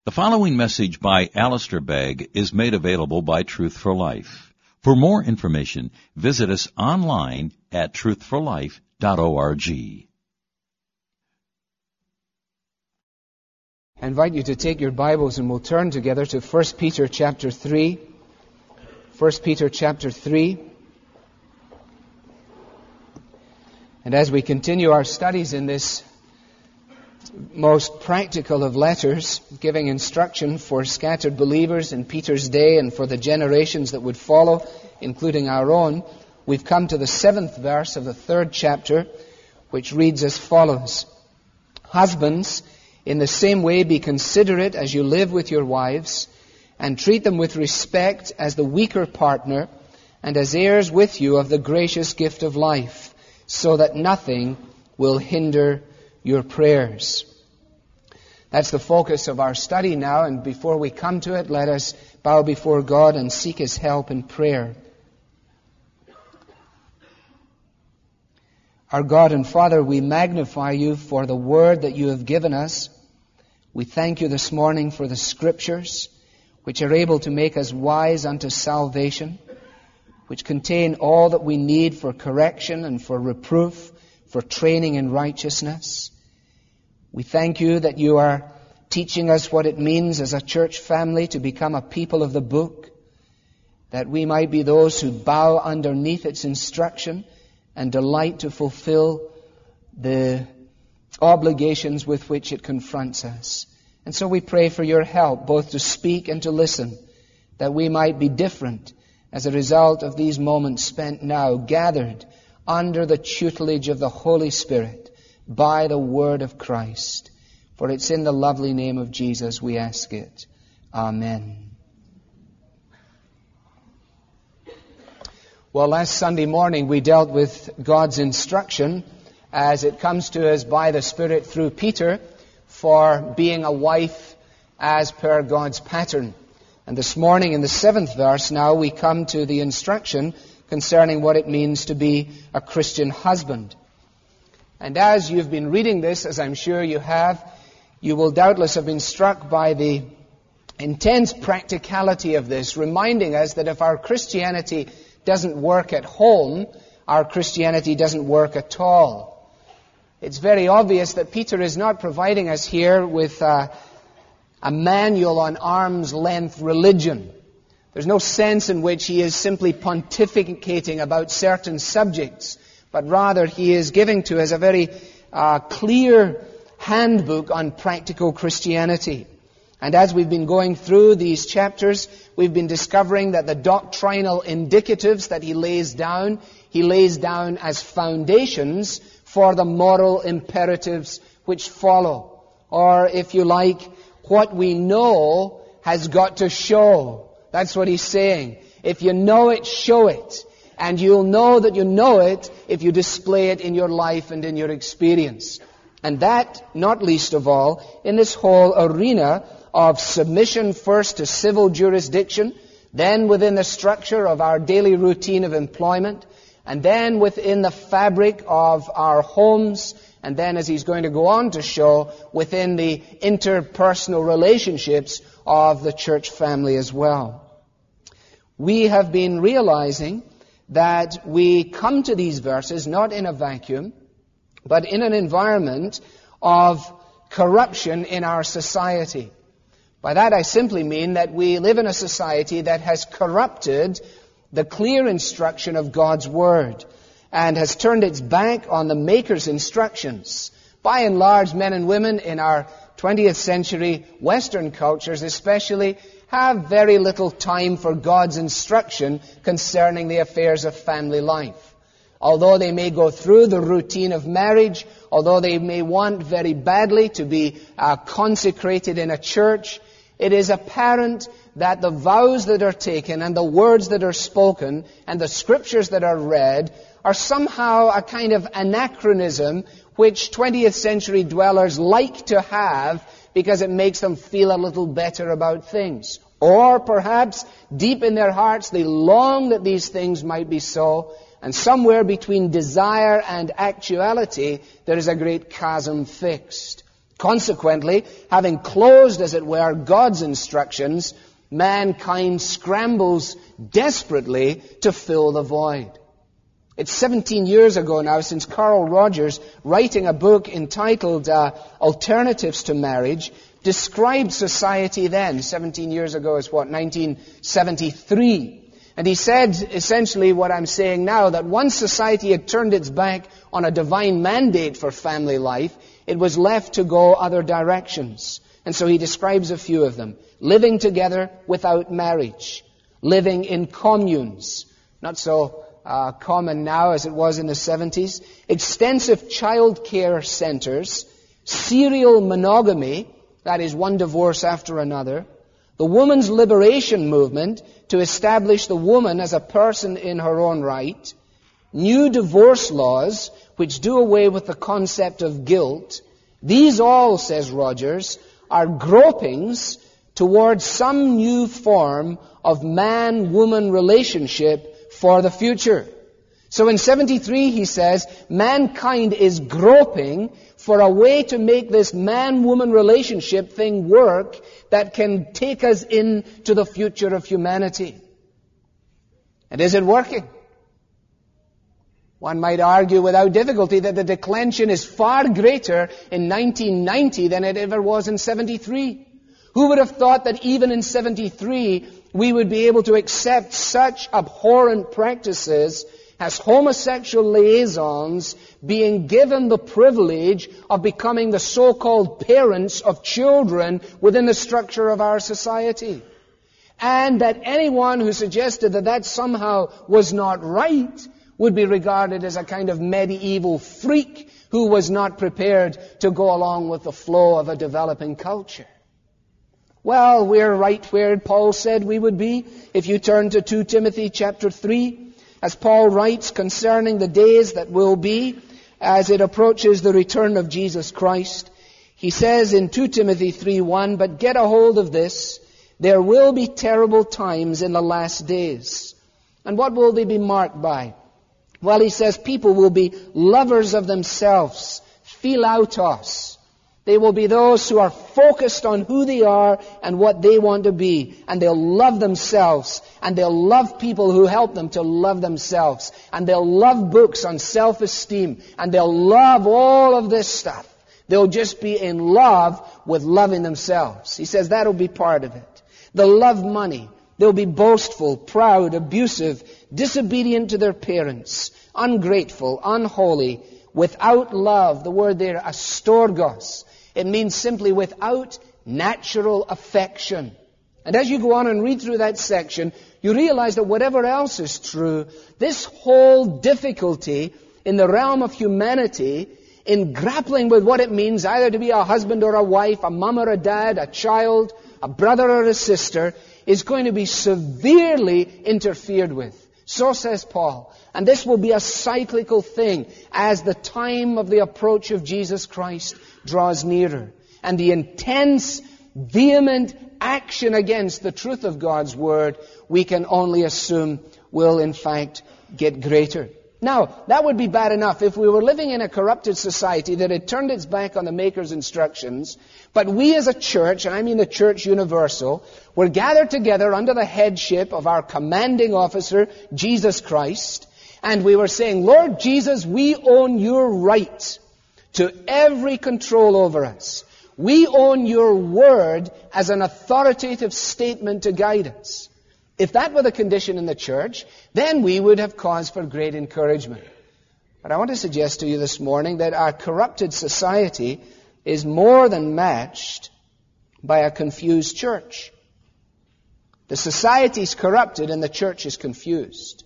The following message by Alistair Begg is made available by Truth for Life. For more information, visit us online at truthforlife.org. I invite you to take your Bibles and we'll turn together to 1 Peter chapter 3. 1 Peter chapter 3. And as we continue our studies in this most practical of letters, giving instruction for scattered believers in Peter's day and for the generations that would follow, including our own, we've come to the 7th verse of the 3rd chapter, which reads as follows. Husbands, in the same way be considerate as you live with your wives, and treat them with respect as the weaker partner, and as heirs with you of the gracious gift of life, so that nothing will hinder your prayers. That's the focus of our study now, and before we come to it, let us bow before God and seek His help in prayer. Our God and Father, we magnify You for the Word that You have given us. We thank You this morning for the Scriptures, which are able to make us wise unto salvation, which contain all that we need for correction and for reproof, for training in righteousness. We thank You that You are teaching us what it means as a church family to become a people of the book, that we might be those who bow underneath its instruction and delight to fulfill the obligations with which it confronts us. And so we pray for Your help, both to speak and to listen, that we might be different as a result of these moments spent now, gathered under the tutelage of the Holy Spirit, by the Word of Christ. For it's in the lovely name of Jesus we ask it. Amen. Well, last Sunday morning we dealt with God's instruction as it comes to us by the Spirit through Peter for being a wife as per God's pattern. And this morning in the 7th verse now we come to the instruction concerning what it means to be a Christian husband. And as you've been reading this, as I'm sure you have, you will doubtless have been struck by the intense practicality of this, reminding us that if our Christianity doesn't work at home, our Christianity doesn't work at all. It's very obvious that Peter is not providing us here with a manual on arm's length religion. There's no sense in which he is simply pontificating about certain subjects, but rather he is giving to us a very clear handbook on practical Christianity. And as we've been going through these chapters, we've been discovering that the doctrinal indicatives that he lays down as foundations for the moral imperatives which follow. Or, if you like, what we know has got to show. That's what he's saying. If you know it, show it. And you'll know that you know it if you display it in your life and in your experience. And that, not least of all, in this whole arena of submission first to civil jurisdiction, then within the structure of our daily routine of employment, and then within the fabric of our homes, and then, as he's going to go on to show, within the interpersonal relationships of the church family as well. We have been realizing that we come to these verses not in a vacuum, but in an environment of corruption in our society. By that I simply mean that we live in a society that has corrupted the clear instruction of God's Word and has turned its back on the Maker's instructions. By and large, men and women in our 20th century Western cultures especially have very little time for God's instruction concerning the affairs of family life. Although they may go through the routine of marriage, although they may want very badly to be consecrated in a church, it is apparent that the vows that are taken and the words that are spoken and the scriptures that are read are somehow a kind of anachronism which 20th century dwellers like to have because it makes them feel a little better about things. Or perhaps deep in their hearts they long that these things might be so, and somewhere between desire and actuality there is a great chasm fixed. Consequently, having closed, as it were, God's instructions, mankind scrambles desperately to fill the void. It's 17 years ago now since Carl Rogers, writing a book entitled Alternatives to Marriage, described society then. 17 years ago is 1973. And he said essentially what I'm saying now, that once society had turned its back on a divine mandate for family life, it was left to go other directions. And so he describes a few of them. Living together without marriage. Living in communes. Not so common now as it was in the 70s. Extensive child care centers. Serial monogamy, that is one divorce after another. The woman's liberation movement to establish the woman as a person in her own right. New divorce laws which do away with the concept of guilt. These all, says Rogers, are gropings towards some new form of man-woman relationship for the future. So in 73, he says, mankind is groping for a way to make this man-woman relationship thing work that can take us into the future of humanity. And is it working? One might argue without difficulty that the declension is far greater in 1990 than it ever was in 73. Who would have thought that even in 73 we would be able to accept such abhorrent practices as homosexual liaisons being given the privilege of becoming the so-called parents of children within the structure of our society? And that anyone who suggested that that somehow was not right would be regarded as a kind of medieval freak who was not prepared to go along with the flow of a developing culture. Well, we're right where Paul said we would be. If you turn to 2 Timothy chapter 3, as Paul writes concerning the days that will be as it approaches the return of Jesus Christ, he says in 2 Timothy 3:1, "But get a hold of this, there will be terrible times in the last days." And what will they be marked by? Well, he says people will be lovers of themselves, philautos. They will be those who are focused on who they are and what they want to be. And they'll love themselves. And they'll love people who help them to love themselves. And they'll love books on self-esteem. And they'll love all of this stuff. They'll just be in love with loving themselves. He says that'll be part of it. They'll love money. They'll be boastful, proud, abusive, disobedient to their parents, ungrateful, unholy, without love. The word there, astorgos. It means simply without natural affection. And as you go on and read through that section, you realize that whatever else is true, this whole difficulty in the realm of humanity in grappling with what it means either to be a husband or a wife, a mom or a dad, a child, a brother or a sister, is going to be severely interfered with. So says Paul. And this will be a cyclical thing as the time of the approach of Jesus Christ draws nearer. And the intense, vehement action against the truth of God's Word, we can only assume will in fact get greater. Now, that would be bad enough if we were living in a corrupted society that had turned its back on the Maker's instructions, but we as a church, and I mean the church universal, were gathered together under the headship of our commanding officer, Jesus Christ, and we were saying, Lord Jesus, we own your right to every control over us. We own your word as an authoritative statement to guide us. If that were the condition in the church, then we would have cause for great encouragement. But I want to suggest to you this morning that our corrupted society is more than matched by a confused church. The society is corrupted and the church is confused.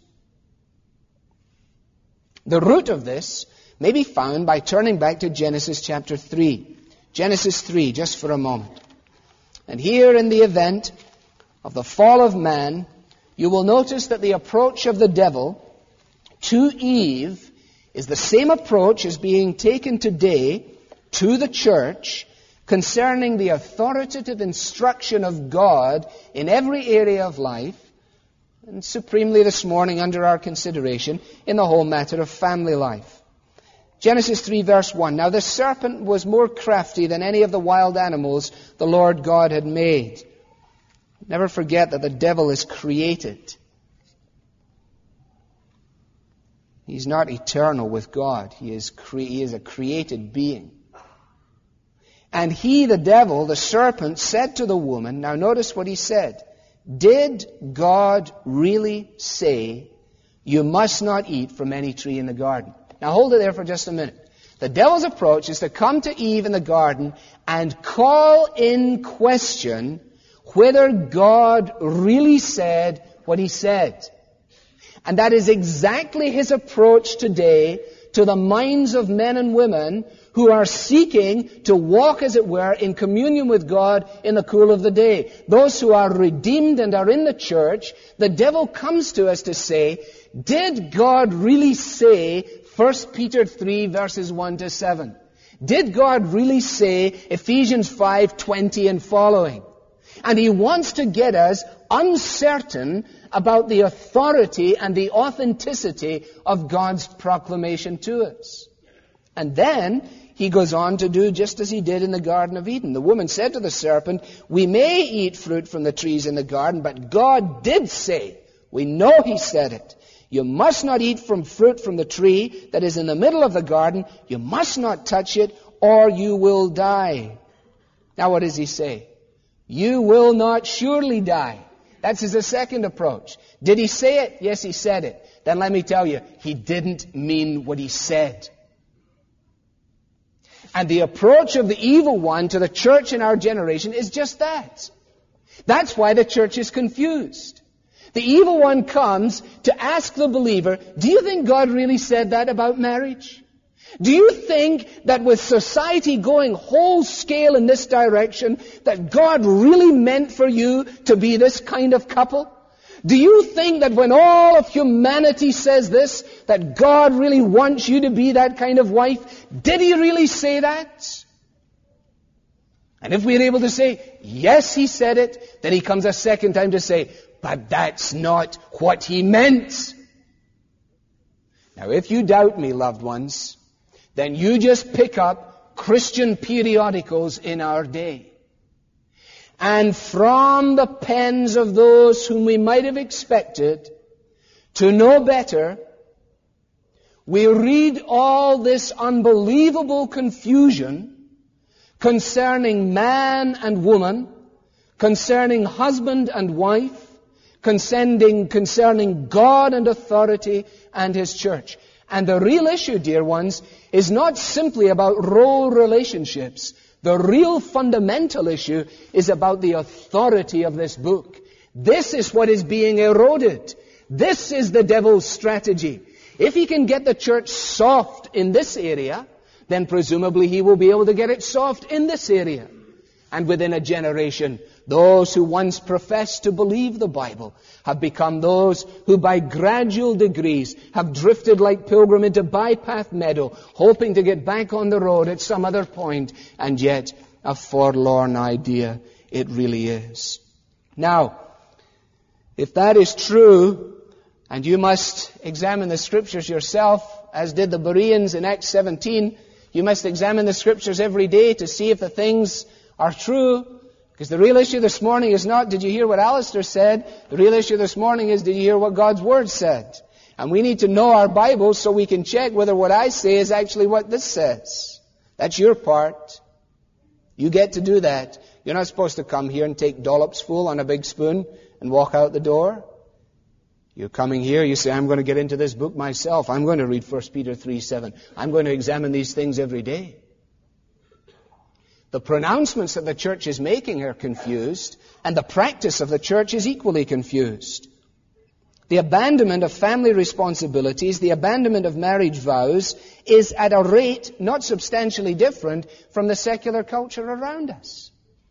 The root of this may be found by turning back to Genesis chapter 3. Genesis 3, just for a moment. And here in the event of the fall of man, you will notice that the approach of the devil to Eve is the same approach as being taken today to the church concerning the authoritative instruction of God in every area of life, and supremely this morning under our consideration in the whole matter of family life. Genesis 3 verse 1. Now the serpent was more crafty than any of the wild animals the Lord God had made. Never forget that the devil is created. He's not eternal with God. He is a created being. And he, the devil, the serpent, said to the woman, now notice what he said, did God really say, you must not eat from any tree in the garden? Now hold it there for just a minute. The devil's approach is to come to Eve in the garden and call in question whether God really said what he said. And that is exactly his approach today to the minds of men and women who are seeking to walk, as it were, in communion with God in the cool of the day. Those who are redeemed and are in the church, the devil comes to us to say, did God really say 1 Peter 3 verses 1 to 7? Did God really say Ephesians 5:20 and following? And he wants to get us uncertain about the authority and the authenticity of God's proclamation to us. And then he goes on to do just as he did in the Garden of Eden. The woman said to the serpent, we may eat fruit from the trees in the garden, but God did say, we know he said it, you must not eat from fruit from the tree that is in the middle of the garden. You must not touch it, or you will die. Now what does he say? You will not surely die. That's his second approach. Did he say it? Yes, he said it. Then let me tell you, he didn't mean what he said. And the approach of the evil one to the church in our generation is just that. That's why the church is confused. The evil one comes to ask the believer, do you think God really said that about marriage? Do you think that with society going whole scale in this direction, that God really meant for you to be this kind of couple? Do you think that when all of humanity says this, that God really wants you to be that kind of wife? Did he really say that? And if we're able to say, yes, he said it, then he comes a second time to say, but that's not what he meant. Now, if you doubt me, loved ones, then you just pick up Christian periodicals in our day. And from the pens of those whom we might have expected to know better, we read all this unbelievable confusion concerning man and woman, concerning husband and wife, concerning God and authority and his church. And the real issue, dear ones, is not simply about role relationships. The real fundamental issue is about the authority of this book. This is what is being eroded. This is the devil's strategy. If he can get the church soft in this area, then presumably he will be able to get it soft in this area. And within a generation, those who once professed to believe the Bible have become those who by gradual degrees have drifted like pilgrim into bypath meadow, hoping to get back on the road at some other point, and yet a forlorn idea it really is. Now, if that is true, and you must examine the Scriptures yourself, as did the Bereans in Acts 17, you must examine the Scriptures every day to see if the things are true. Because the real issue this morning is not, did you hear what Alistair said? The real issue this morning is, did you hear what God's Word said? And we need to know our Bibles so we can check whether what I say is actually what this says. That's your part. You get to do that. You're not supposed to come here and take dollops full on a big spoon and walk out the door. You're coming here, you say, I'm going to get into this book myself. I'm going to read 1 Peter 3:7. I'm going to examine these things every day. The pronouncements that the church is making are confused, and the practice of the church is equally confused. The abandonment of family responsibilities, the abandonment of marriage vows, is at a rate not substantially different from the secular culture around us.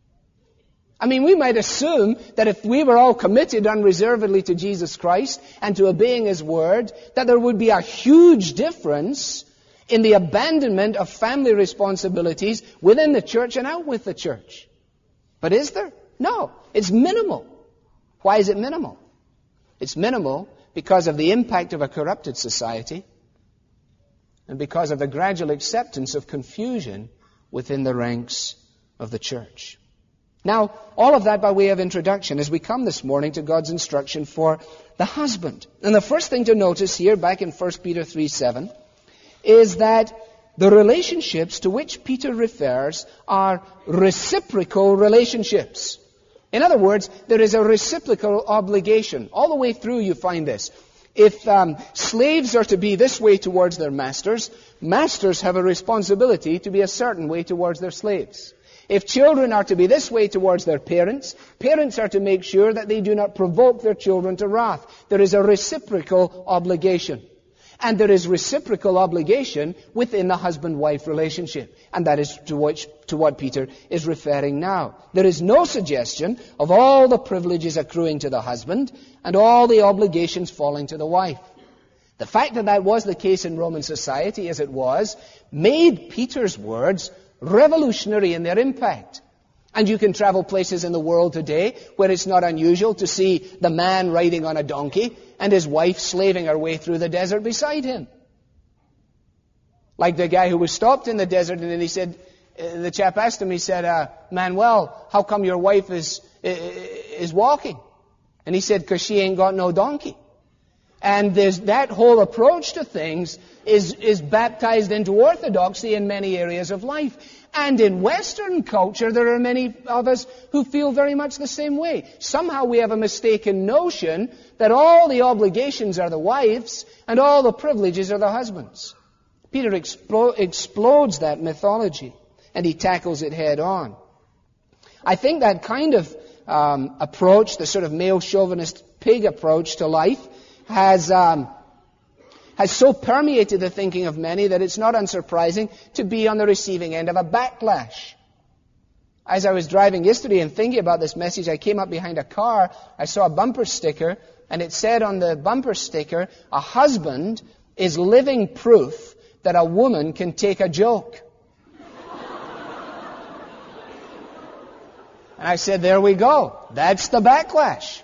I mean, we might assume that if we were all committed unreservedly to Jesus Christ and to obeying His Word, that there would be a huge difference in the abandonment of family responsibilities within the church and out with the church. But is there? No. It's minimal. Why is it minimal? It's minimal because of the impact of a corrupted society. and because of the gradual acceptance of confusion within the ranks of the church. Now, all of that by way of introduction as we come this morning to God's instruction for the husband. And the first thing to notice here, back in 1 Peter 3:7, is that the relationships to which Peter refers are reciprocal relationships. In other words, there is a reciprocal obligation. All the way through you find this. If slaves are to be this way towards their masters, masters have a responsibility to be a certain way towards their slaves. If children are to be this way towards their parents, parents are to make sure that they do not provoke their children to wrath. There is a reciprocal obligation. And there is reciprocal obligation within the husband-wife relationship. And that is to what Peter is referring now. There is no suggestion of all the privileges accruing to the husband and all the obligations falling to the wife. The fact that that was the case in Roman society, as it was, made Peter's words revolutionary in their impact. And you can travel places in the world today where it's not unusual to see the man riding on a donkey and his wife slaving her way through the desert beside him. Like the guy who was stopped in the desert, and then he said, the chap asked him, he said, Manuel, how come your wife is walking? And he said, because she ain't got no donkey. And that whole approach to things is baptized into orthodoxy in many areas of life. And in Western culture, there are many of us who feel very much the same way. Somehow we have a mistaken notion that all the obligations are the wife's and all the privileges are the husband's. Peter explodes that mythology, and he tackles it head on. I think that kind of approach, the sort of male chauvinist pig approach to life, has so permeated the thinking of many that it's not unsurprising to be on the receiving end of a backlash. As I was driving yesterday and thinking about this message, I came up behind a car, I saw a bumper sticker, and it said on the bumper sticker, a husband is living proof that a woman can take a joke. And I said, there we go. That's the backlash.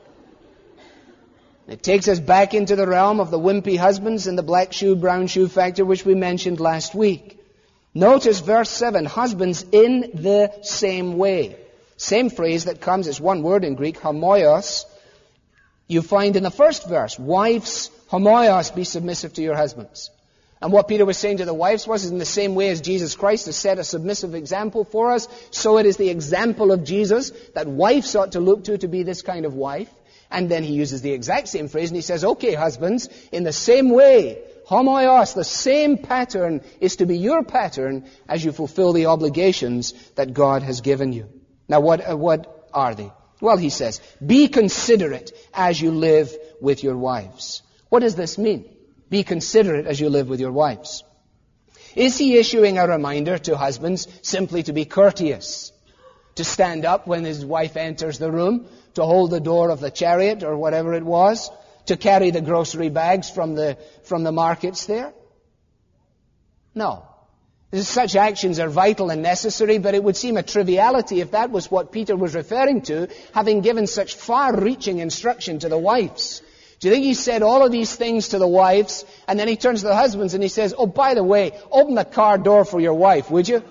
It takes us back into the realm of the wimpy husbands and the black shoe, brown shoe factor, which we mentioned last week. Notice verse 7, husbands in the same way. Same phrase that comes, it's one word in Greek, homoios. You find in the first verse, wives, homoios, be submissive to your husbands. And what Peter was saying to the wives was, in the same way as Jesus Christ has set a submissive example for us, so it is the example of Jesus that wives ought to look to be this kind of wife. And then he uses the exact same phrase and he says, okay, husbands, in the same way, homoios, the same pattern is to be your pattern as you fulfill the obligations that God has given you. Now, what are they? Well, he says, be considerate as you live with your wives. What does this mean? Be considerate as you live with your wives. Is he issuing a reminder to husbands simply to be courteous? To stand up when his wife enters the room, to hold the door of the chariot or whatever it was, to carry the grocery bags from the markets there? No. Such actions are vital and necessary, but it would seem a triviality if that was what Peter was referring to, having given such far-reaching instruction to the wives. Do you think he said all of these things to the wives, and then he turns to the husbands and he says, oh, by the way, open the car door for your wife, would you?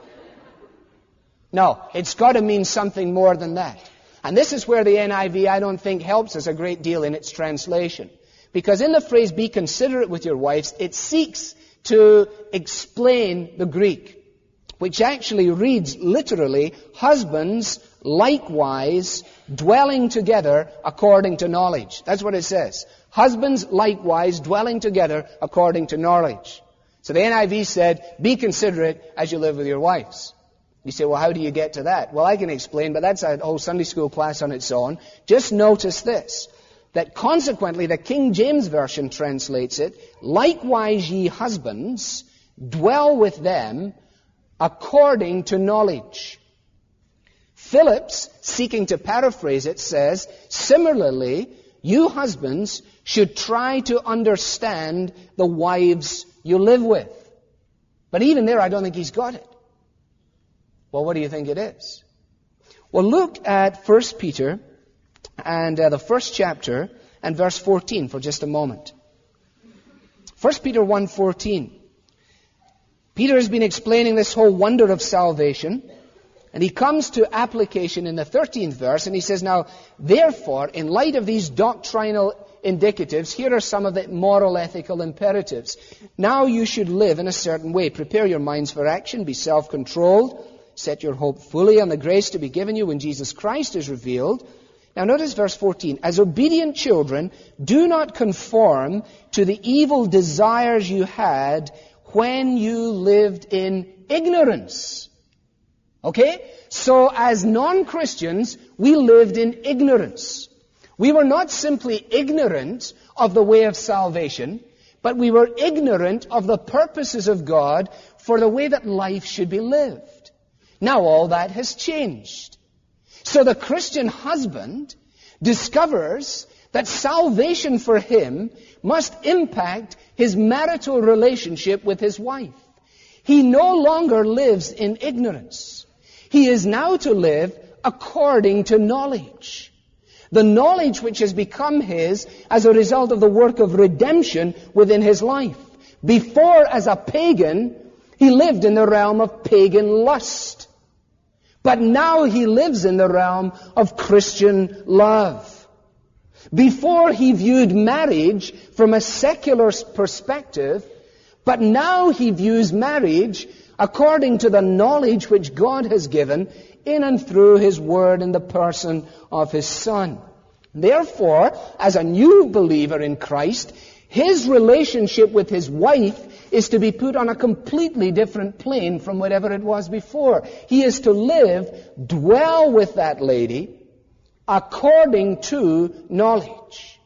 No, it's got to mean something more than that. And this is where the NIV, I don't think, helps us a great deal in its translation. Because in the phrase, be considerate with your wives, it seeks to explain the Greek, which actually reads literally, husbands likewise dwelling together according to knowledge. That's what it says. Husbands likewise dwelling together according to knowledge. So the NIV said, be considerate as you live with your wives. You say, well, how do you get to that? Well, I can explain, but that's a whole Sunday school class on its own. Just notice this, that consequently the King James Version translates it, likewise ye husbands, dwell with them according to knowledge. Phillips, seeking to paraphrase it, says, similarly, you husbands should try to understand the wives you live with. But even there, I don't think he's got it. Well, what do you think it is? Well, look at 1 Peter and the first chapter and verse 14 for just a moment. 1 Peter 1:14. Peter has been explaining this whole wonder of salvation, and he comes to application in the 13th verse, and he says, now, therefore, in light of these doctrinal indicatives, here are some of the moral, ethical imperatives. Now you should live in a certain way. Prepare your minds for action. Be self-controlled. Set your hope fully on the grace to be given you when Jesus Christ is revealed. Now notice verse 14. As obedient children, do not conform to the evil desires you had when you lived in ignorance. Okay? So as non-Christians, we lived in ignorance. We were not simply ignorant of the way of salvation, but we were ignorant of the purposes of God for the way that life should be lived. Now all that has changed. So the Christian husband discovers that salvation for him must impact his marital relationship with his wife. He no longer lives in ignorance. He is now to live according to knowledge. The knowledge which has become his as a result of the work of redemption within his life. Before, as a pagan, he lived in the realm of pagan lust. But now he lives in the realm of Christian love. Before he viewed marriage from a secular perspective, but now he views marriage according to the knowledge which God has given in and through His Word in the person of His Son. Therefore, as a new believer in Christ, his relationship with his wife is to be put on a completely different plane from whatever it was before. He is to dwell with that lady according to knowledge.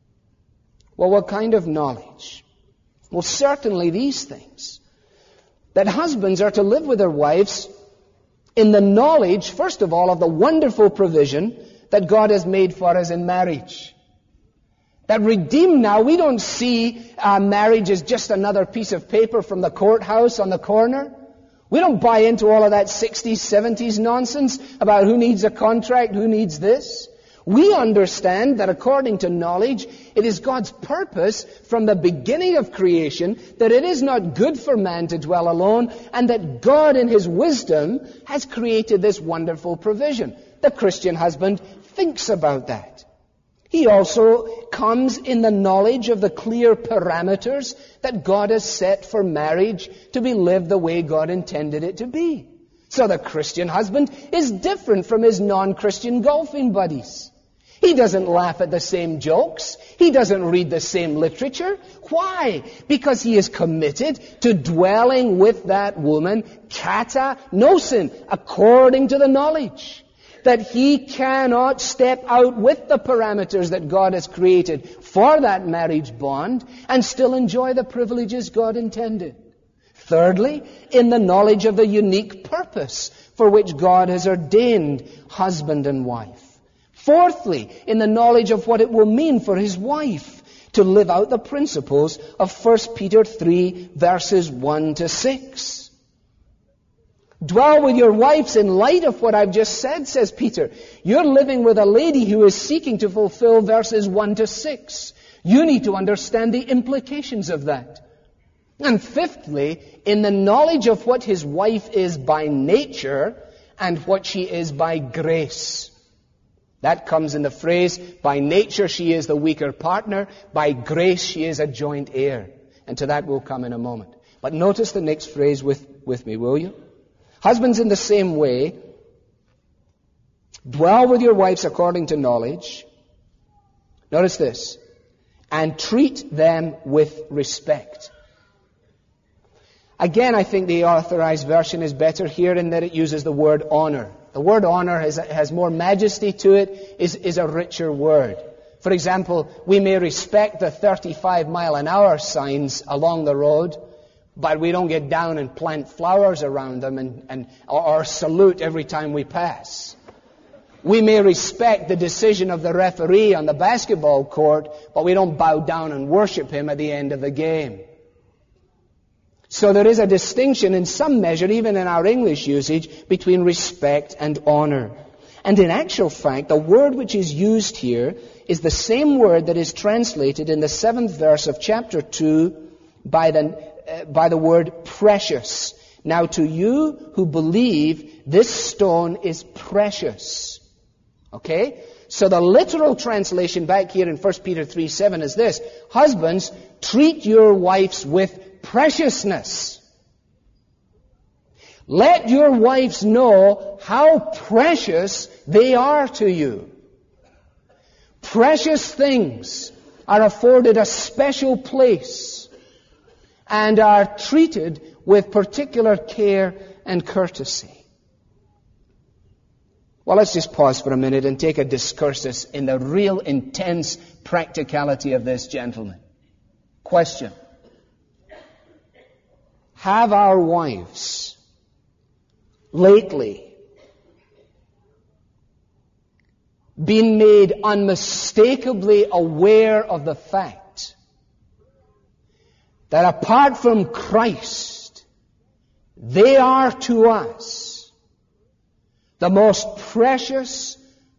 Well, what kind of knowledge? Well, certainly these things. That husbands are to live with their wives in the knowledge, first of all, of the wonderful provision that God has made for us in marriage. That redeemed now, we don't see marriage as just another piece of paper from the courthouse on the corner. We don't buy into all of that 60s, 70s nonsense about who needs a contract, who needs this. We understand that according to knowledge, it is God's purpose from the beginning of creation that it is not good for man to dwell alone, and that God in His wisdom has created this wonderful provision. The Christian husband thinks about that. He also comes in the knowledge of the clear parameters that God has set for marriage to be lived the way God intended it to be. So the Christian husband is different from his non-Christian golfing buddies. He doesn't laugh at the same jokes. He doesn't read the same literature. Why? Because he is committed to dwelling with that woman, kata nosen, according to the knowledge that he cannot step out with the parameters that God has created for that marriage bond and still enjoy the privileges God intended. Thirdly, in the knowledge of the unique purpose for which God has ordained husband and wife. Fourthly, in the knowledge of what it will mean for his wife to live out the principles of 1 Peter 3 verses 1 to 6. Dwell with your wives in light of what I've just said, says Peter. You're living with a lady who is seeking to fulfill verses 1 to 6. You need to understand the implications of that. And fifthly, in the knowledge of what his wife is by nature and what she is by grace. That comes in the phrase, by nature she is the weaker partner, by grace she is a joint heir. And to that we'll come in a moment. But notice the next phrase with me, will you? Husbands, in the same way, dwell with your wives according to knowledge. Notice this. And treat them with respect. Again, I think the Authorized Version is better here in that it uses the word honor. The word honor has more majesty to it, is a richer word. For example, we may respect the 35-mile-an-hour signs along the road, but we don't get down and plant flowers around them or salute every time we pass. We may respect the decision of the referee on the basketball court, but we don't bow down and worship him at the end of the game. So there is a distinction in some measure, even in our English usage, between respect and honor. And in actual fact, the word which is used here is the same word that is translated in the 7th verse of chapter 2 by the word precious. Now to you who believe, this stone is precious. Okay? So the literal translation back here in 1 Peter 3:7 is this: husbands, treat your wives with preciousness. Let your wives know how precious they are to you. Precious things are afforded a special place and are treated with particular care and courtesy. Well, let's just pause for a minute and take a discursus in the real intense practicality of this, gentlemen. Question: have our wives lately been made unmistakably aware of the fact that apart from Christ, they are to us the most precious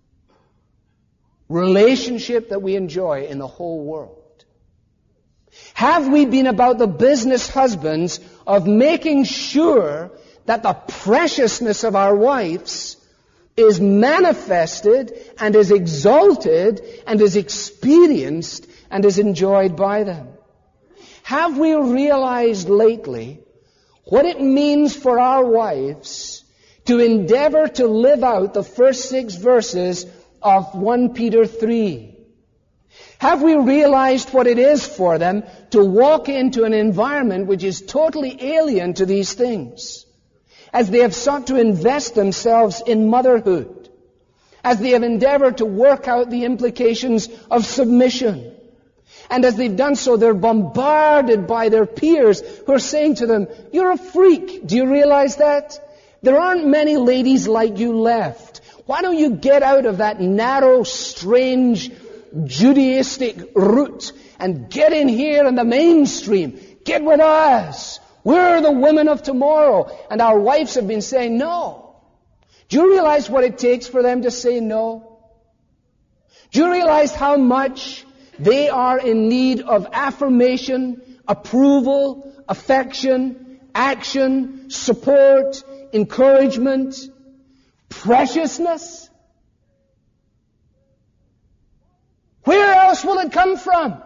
relationship that we enjoy in the whole world? Have we been about the business, husbands, of making sure that the preciousness of our wives is manifested and is exalted and is experienced and is enjoyed by them? Have we realized lately what it means for our wives to endeavor to live out the first 6 verses of 1 Peter 3? Have we realized what it is for them to walk into an environment which is totally alien to these things? As they have sought to invest themselves in motherhood, as they have endeavored to work out the implications of submission, and as they've done so, they're bombarded by their peers who are saying to them, "You're a freak. Do you realize that? There aren't many ladies like you left. Why don't you get out of that narrow, strange, Judaistic route and get in here in the mainstream? Get with us. We're the women of tomorrow." And our wives have been saying no. Do you realize what it takes for them to say no? Do you realize how much they are in need of affirmation, approval, affection, action, support, encouragement, preciousness? Where else will it come from?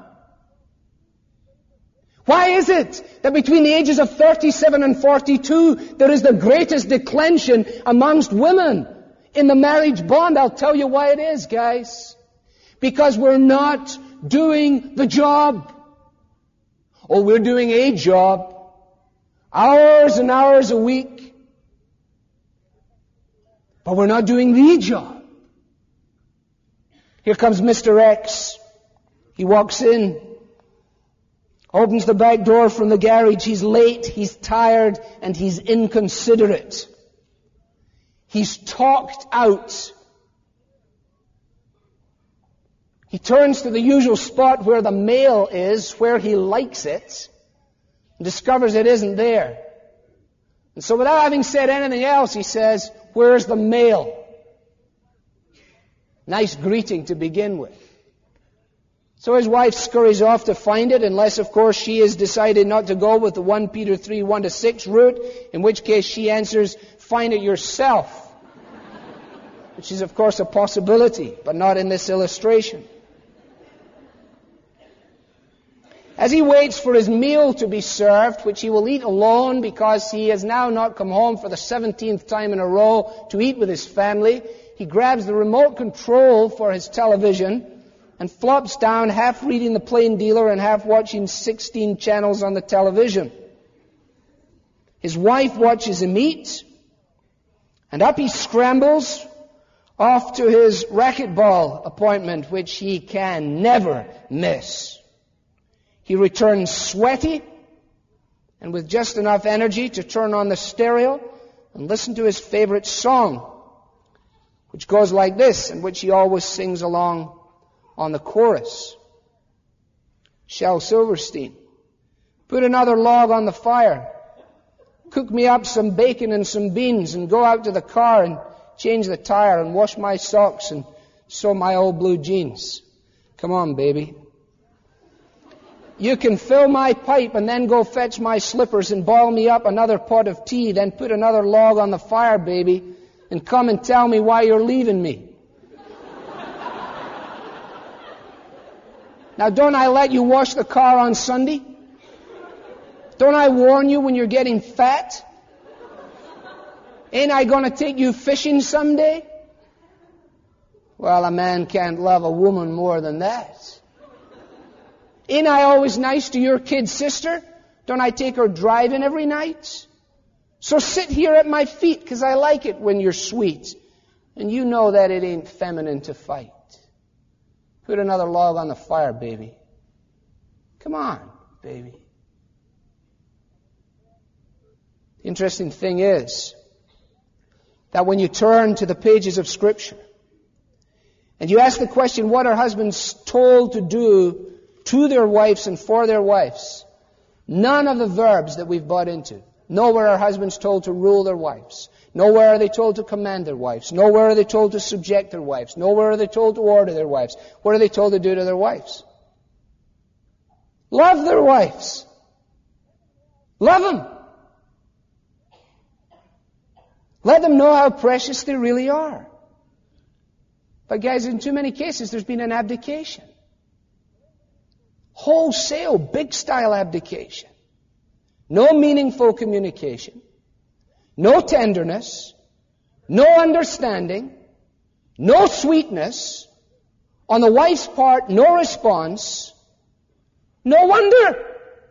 Why is it that between the ages of 37 and 42 there is the greatest declension amongst women in the marriage bond? I'll tell you why it is, guys. Because we're not doing the job. Oh, we're doing a job. Hours and hours a week. But we're not doing the job. Here comes Mr. X. He walks in. Opens the back door from the garage. He's late, he's tired, and he's inconsiderate. He's talked out. He turns to the usual spot where the mail is, where he likes it, and discovers it isn't there. And so without having said anything else, he says, "Where's the mail?" Nice greeting to begin with. So his wife scurries off to find it, unless, of course, she has decided not to go with the 1 Peter 3, 1-6 route, in which case she answers, "Find it yourself." Which is, of course, a possibility, but not in this illustration. As he waits for his meal to be served, which he will eat alone because he has now not come home for the 17th time in a row to eat with his family, he grabs the remote control for his television and flops down, half reading the Plain Dealer and half watching 16 channels on the television. His wife watches him eat, and up he scrambles off to his racquetball appointment, which he can never miss. He returns sweaty and with just enough energy to turn on the stereo and listen to his favorite song, which goes like this, and which he always sings along on the chorus. Shel Silverstein, put another log on the fire, cook me up some bacon and some beans, and go out to the car and change the tire and wash my socks and sew my old blue jeans. Come on, baby. You can fill my pipe and then go fetch my slippers and boil me up another pot of tea, then put another log on the fire, baby, and come and tell me why you're leaving me. Now, don't I let you wash the car on Sunday? Don't I warn you when you're getting fat? Ain't I going to take you fishing someday? Well, a man can't love a woman more than that. Ain't I always nice to your kid sister? Don't I take her driving every night? So sit here at my feet, because I like it when you're sweet. And you know that it ain't feminine to fight. Put another log on the fire, baby. Come on, baby. The interesting thing is that when you turn to the pages of Scripture and you ask the question, what are husbands told to do to their wives and for their wives? None of the verbs that we've bought into. Nowhere are husbands told to rule their wives. Nowhere are they told to command their wives. Nowhere are they told to subject their wives. Nowhere are they told to order their wives. What are they told to do to their wives? Love their wives. Love them. Let them know how precious they really are. But guys, in too many cases, there's been an abdication. Wholesale, big style abdication. No meaningful communication. No tenderness. No understanding. No sweetness. On the wife's part, no response. No wonder.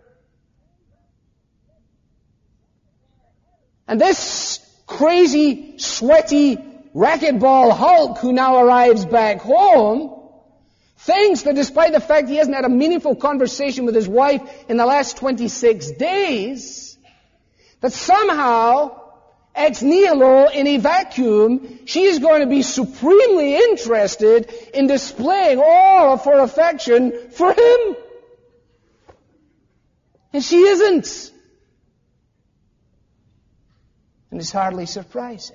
And this crazy, sweaty, racquetball Hulk who now arrives back home thinks that despite the fact he hasn't had a meaningful conversation with his wife in the last 26 days, that somehow, ex nihilo in a vacuum, she is going to be supremely interested in displaying all of her affection for him. And she isn't. And it's hardly surprising.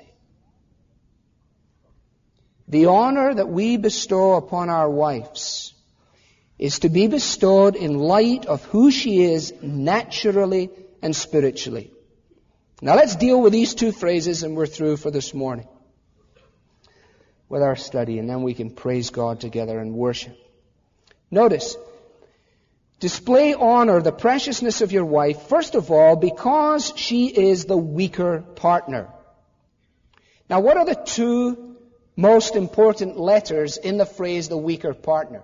The honor that we bestow upon our wives is to be bestowed in light of who she is naturally and spiritually. Now let's deal with these two phrases and we're through for this morning with our study, and then we can praise God together and worship. Notice, display honor, the preciousness of your wife, first of all, because she is the weaker partner. Now, what are the two most important letters in the phrase the weaker partner?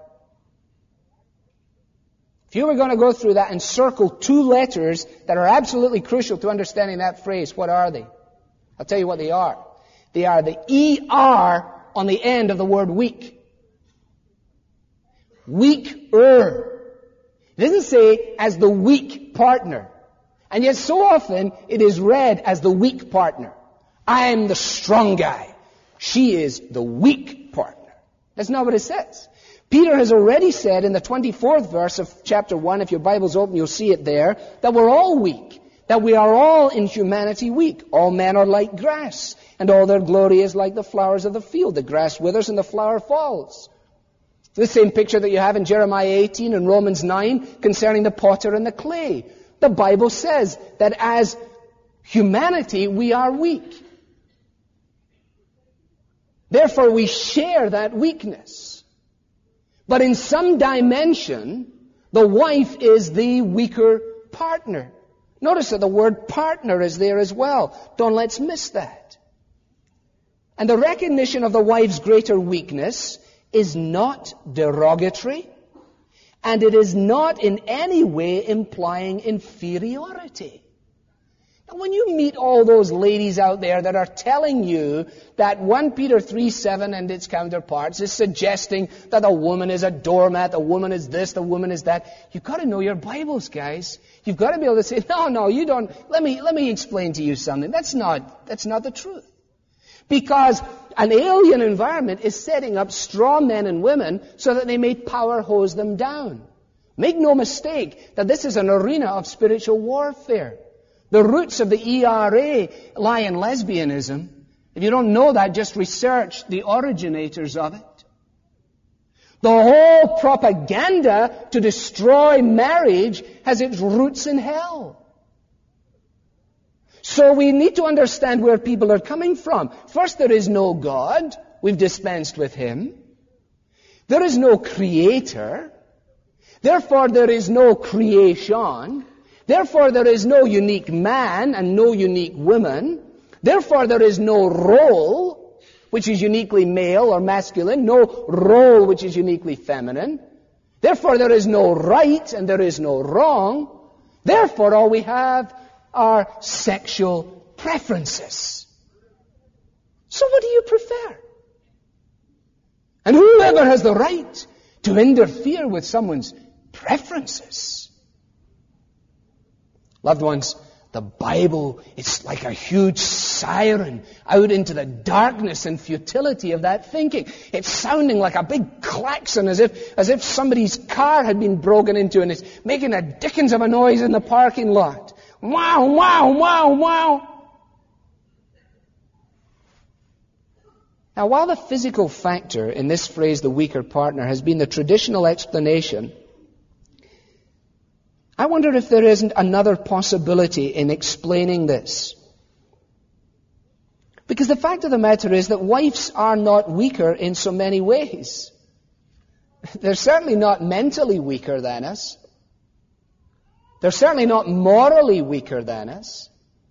If you were going to go through that and circle two letters that are absolutely crucial to understanding that phrase, what are they? I'll tell you what they are. They are the ER on the end of the word weak. Weaker. It doesn't say as the weak partner. And yet so often it is read as the weak partner. I'm the strong guy. She is the weak partner. That's not what it says. Peter has already said in the 24th verse of chapter 1, if your Bible's open, you'll see it there, that we're all weak. That we are all in humanity weak. All men are like grass, and all their glory is like the flowers of the field. The grass withers and the flower falls. The same picture that you have in Jeremiah 18 and Romans 9 concerning the potter and the clay. The Bible says that as humanity, we are weak. Therefore, we share that weakness. But in some dimension, the wife is the weaker partner. Notice that the word partner is there as well. Don't let's miss that. And the recognition of the wife's greater weakness is not derogatory, and it is not in any way implying inferiority. Now, when you meet all those ladies out there that are telling you that 1 Peter 3:7 and its counterparts is suggesting that a woman is a doormat, the woman is this, the woman is that, you've got to know your Bibles, guys. You've got to be able to say, no, you don't. Let me explain to you something. That's not the truth. Because an alien environment is setting up straw men and women so that they may power hose them down. Make no mistake that this is an arena of spiritual warfare. The roots of the ERA lie in lesbianism. If you don't know that, just research the originators of it. The whole propaganda to destroy marriage has its roots in hell. So we need to understand where people are coming from. First, there is no God. We've dispensed with Him. There is no Creator. Therefore, there is no creation. Therefore, there is no unique man and no unique woman. Therefore, there is no role, which is uniquely male or masculine. No role, which is uniquely feminine. Therefore, there is no right and there is no wrong. Therefore, all we have are sexual preferences. So what do you prefer? And whoever has the right to interfere with someone's preferences? Loved ones, the Bible is like a huge siren out into the darkness and futility of that thinking. It's sounding like a big klaxon as if somebody's car had been broken into and it's making a dickens of a noise in the parking lot. Wow, wow, wow, wow. Now, while the physical factor in this phrase, the weaker partner, has been the traditional explanation, I wonder if there isn't another possibility in explaining this. Because the fact of the matter is that wives are not weaker in so many ways. They're certainly not mentally weaker than us. They're certainly not morally weaker than us.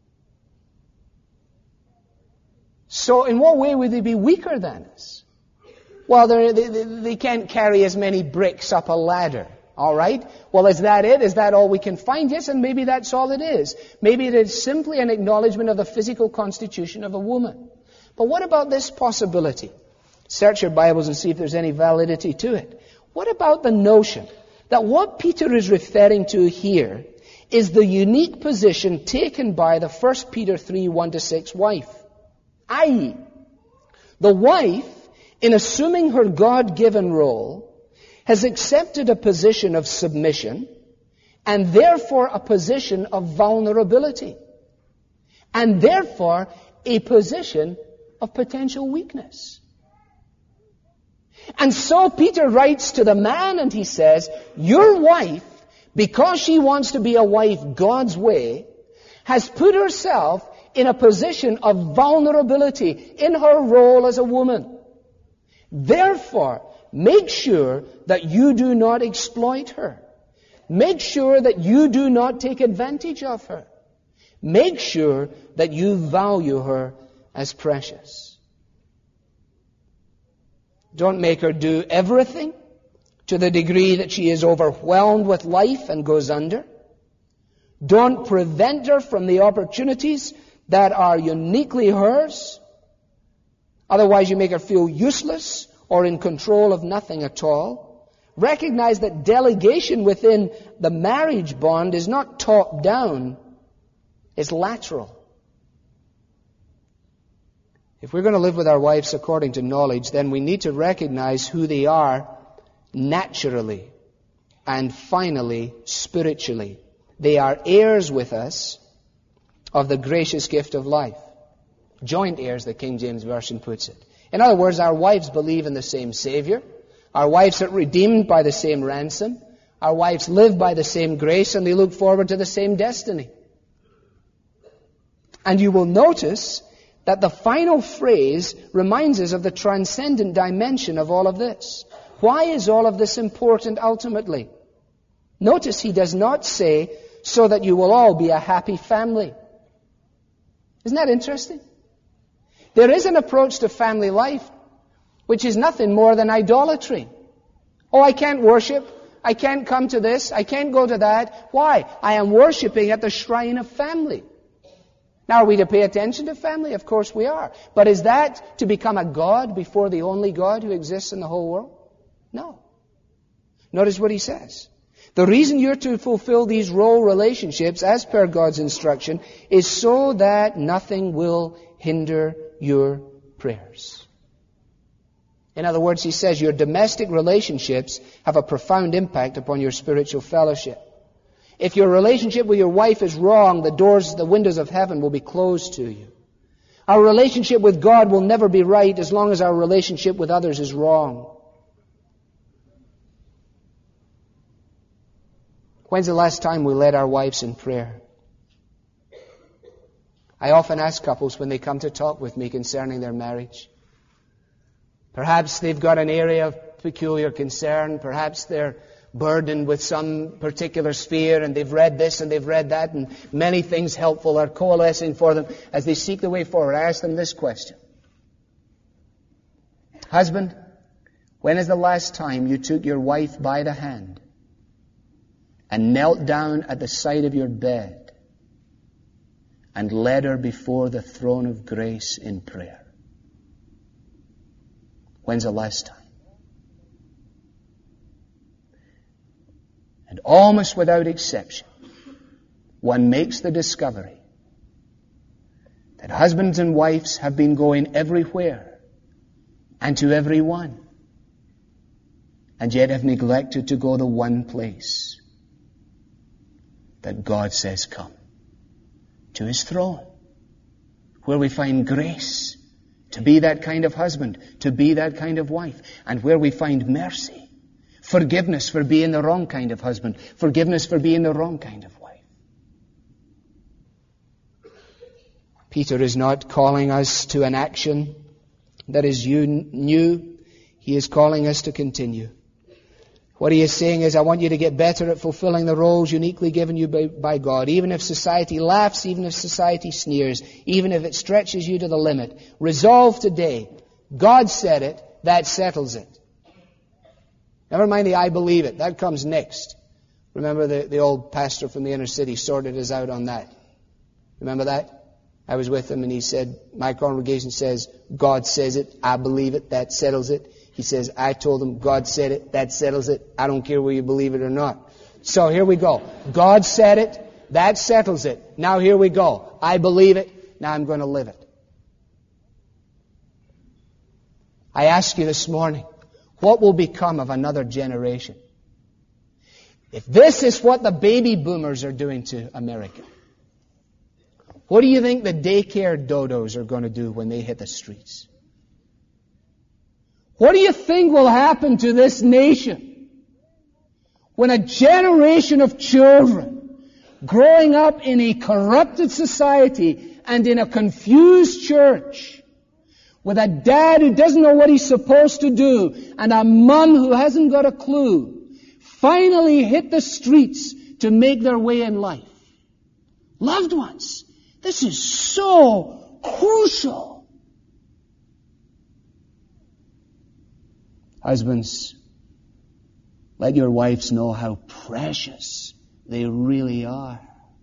So in what way would they be weaker than us? Well, they can't carry as many bricks up a ladder. All right? Well, is that it? Is that all we can find? Yes, and maybe that's all it is. Maybe it is simply an acknowledgement of the physical constitution of a woman. But what about this possibility? Search your Bibles and see if there's any validity to it. What about the notion that what Peter is referring to here is the unique position taken by the 1 Peter 3, 1-6 wife? I.e., the wife, in assuming her God-given role, has accepted a position of submission and therefore a position of vulnerability and therefore a position of potential weakness. And so Peter writes to the man and he says, your wife, because she wants to be a wife God's way, has put herself in a position of vulnerability in her role as a woman. Therefore, make sure that you do not exploit her. Make sure that you do not take advantage of her. Make sure that you value her as precious. Don't make her do everything to the degree that she is overwhelmed with life and goes under. Don't prevent her from the opportunities that are uniquely hers. Otherwise you make her feel useless or in control of nothing at all. Recognize that delegation within the marriage bond is not top-down, it's lateral. If we're going to live with our wives according to knowledge, then we need to recognize who they are naturally and finally spiritually. They are heirs with us of the gracious gift of life. Joint heirs, the King James Version puts it. In other words, our wives believe in the same Savior. Our wives are redeemed by the same ransom. Our wives live by the same grace and they look forward to the same destiny. And you will notice that the final phrase reminds us of the transcendent dimension of all of this. Why is all of this important ultimately? Notice he does not say, so that you will all be a happy family. Isn't that interesting? There is an approach to family life which is nothing more than idolatry. Oh, I can't worship. I can't come to this. I can't go to that. Why? I am worshiping at the shrine of family. Now, are we to pay attention to family? Of course we are. But is that to become a God before the only God who exists in the whole world? No. Notice what he says. The reason you're to fulfill these role relationships as per God's instruction is so that nothing will hinder your prayers. In other words, he says your domestic relationships have a profound impact upon your spiritual fellowship. If your relationship with your wife is wrong, the windows of heaven will be closed to you. Our relationship with God will never be right as long as our relationship with others is wrong. When's the last time we led our wives in prayer? I often ask couples when they come to talk with me concerning their marriage. Perhaps they've got an area of peculiar concern. Perhaps they're burdened with some particular sphere and they've read this and they've read that and many things helpful are coalescing for them as they seek the way forward. I ask them this question. Husband, when is the last time you took your wife by the hand and knelt down at the side of your bed and led her before the throne of grace in prayer? When's the last time? And almost without exception, one makes the discovery that husbands and wives have been going everywhere and to everyone, and yet have neglected to go the one place that God says come, to His throne, where we find grace to be that kind of husband, to be that kind of wife, and where we find mercy, forgiveness for being the wrong kind of husband, forgiveness for being the wrong kind of wife. Peter is not calling us to an action that is new. He is calling us to continue. What he is saying is, I want you to get better at fulfilling the roles uniquely given you by God. Even if society laughs, even if society sneers, even if it stretches you to the limit. Resolve today. God said it, that settles it. Never mind the I believe it. That comes next. Remember the old pastor from the inner city sorted us out on that. Remember that? I was with him and he said, my congregation says, God says it, I believe it, that settles it. He says, I told him, God said it, that settles it. I don't care whether you believe it or not. So here we go. God said it, that settles it. Now here we go. I believe it, now I'm going to live it. I ask you this morning, what will become of another generation? If this is what the baby boomers are doing to America, what do you think the daycare dodos are going to do when they hit the streets? What do you think will happen to this nation when a generation of children growing up in a corrupted society and in a confused church with a dad who doesn't know what he's supposed to do and a mom who hasn't got a clue finally hit the streets to make their way in life? Loved ones, this is so crucial. Husbands, let your wives know how precious they really are.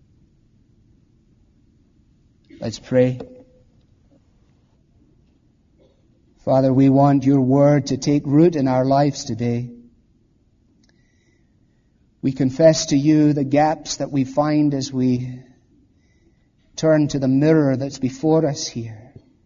Let's pray. Father, we want your word to take root in our lives today. We confess to you the gaps that we find as we turn to the mirror that's before us here.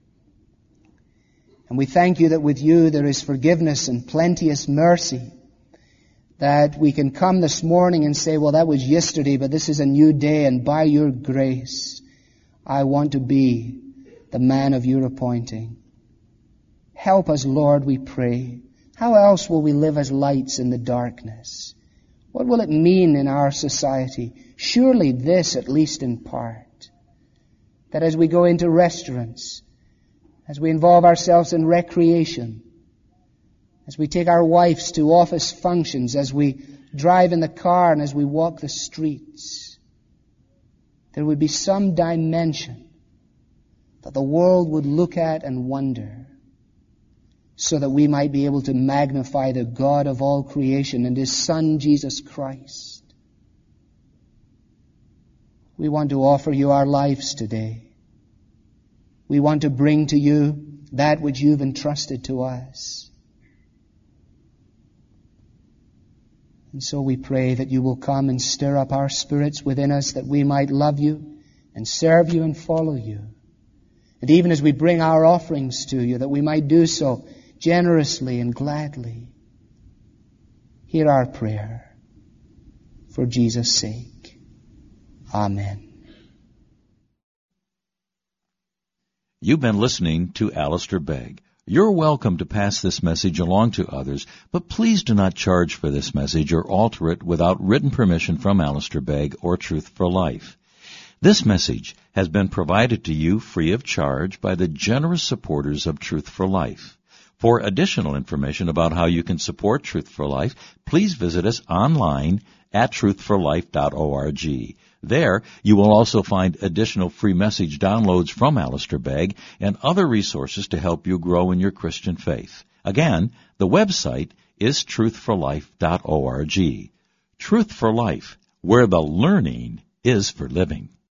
And we thank you that with you there is forgiveness and plenteous mercy, that we can come this morning and say, well, that was yesterday, but this is a new day, and by your grace, I want to be the man of your appointing. Help us, Lord, we pray. How else will we live as lights in the darkness? What will it mean in our society? Surely this, at least in part, that as we go into restaurants, as we involve ourselves in recreation, as we take our wives to office functions, as we drive in the car and as we walk the streets, there would be some dimension that the world would look at and wonder, so that we might be able to magnify the God of all creation and His Son, Jesus Christ. We want to offer you our lives today. We want to bring to you that which you've entrusted to us. And so we pray that you will come and stir up our spirits within us, that we might love you and serve you and follow you. And even as we bring our offerings to you, that we might do so generously and gladly. Hear our prayer for Jesus' sake. Amen. You've been listening to Alistair Begg, You're welcome to pass this message along to others, but please do not charge for this message or alter it without written permission from Alistair Begg or Truth for Life. This message has been provided to you free of charge by the generous supporters of Truth for Life. For additional information about how you can support Truth for Life, please visit us online at truthforlife.org. There, you will also find additional free message downloads from Alistair Begg and other resources to help you grow in your Christian faith. Again, the website is truthforlife.org. Truth for Life, where the learning is for living.